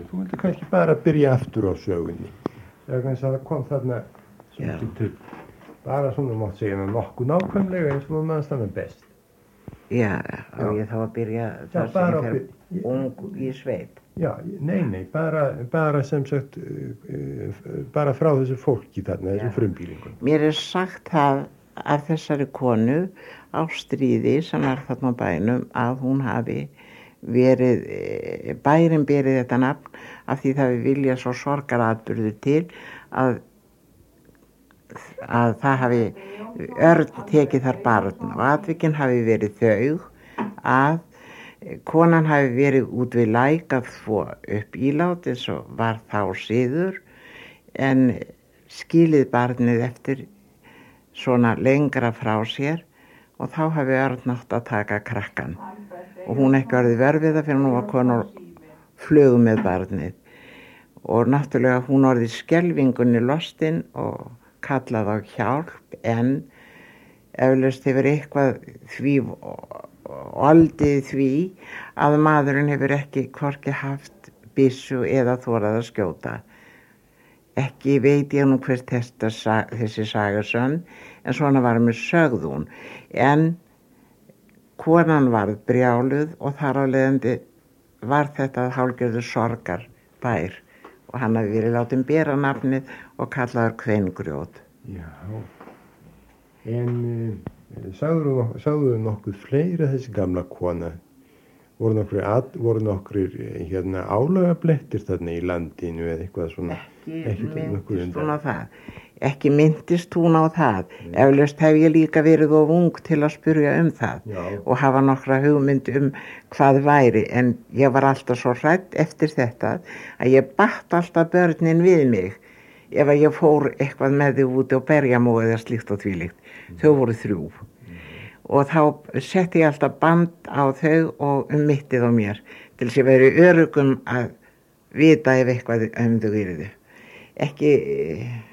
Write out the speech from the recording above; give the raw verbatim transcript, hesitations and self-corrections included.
þú vildi kannski bara byrja aftur á sögunni. Það kom þarna til, bara svona mátt segja nokkuð nákvæmlega eins og maður stannar best. Já, og ég þá að byrja þar Já, bara sem ég fer ung í sveit. Já, nei, nei, bara, bara sem sagt, uh, bara frá þessu fólki þarna, þessum frumbýlingum. Mér er sagt það af þessari konu á stríði sem er þarna á bænum að hún hafi verið, bærin berið þetta nafn af því það við vilja svo sorgaratburður til að, að það hafi Örn tekið þar barn og atvikin hafi verið þau að konan hafi verið út við læk að þvo upp ílát eins og var þá siður en skilið barnið eftir svona lengra frá sér og þá hafi Örn átt að taka krakkan og hún ekki orðið verfið það fyrir hún var konar flögu með barnið og náttúrulega hún orðið skelfingunni lostinn og kallað á hjálp en eflaust hefur eitthvað því oldið því að maðurinn hefur ekki hvorki haft byssu eða þorað að skjóta. Ekki veit ég nú hvert þetta, þessi saga sönn en svona var mér sögð hún en konan varð brjáluð og þar á leiðandi var þetta hálfgerður sorgar bær og hann hafi verið látinn bera nafnið og kallaður Kveingrjót. Já, en uh, sagður þú nokkuð fleira þessi gamla kona? Voru nokkrir, að, voru nokkrir hérna, álagablettir þarna í landinu eða eitthvað svona? Ekki, ekki myndist hún á það. Ekki myndist hún á það. Mm. Eflaust hef ég líka verið of ung til að spyrja um það Já. Og hafa nokkra hugmynd um hvað væri. En ég var alltaf svo hrædd eftir þetta að ég batt alltaf börnin við mig ef að ég fór eitthvað með þau út og berjamó eða slíkt og þvílíkt. Mm. Þau voru þrjú. Og þá setti ég alltaf band á þau og um mittið á mér til þess að ég veri öruggum að vita ef eitthvað um þau yrðu. Ekki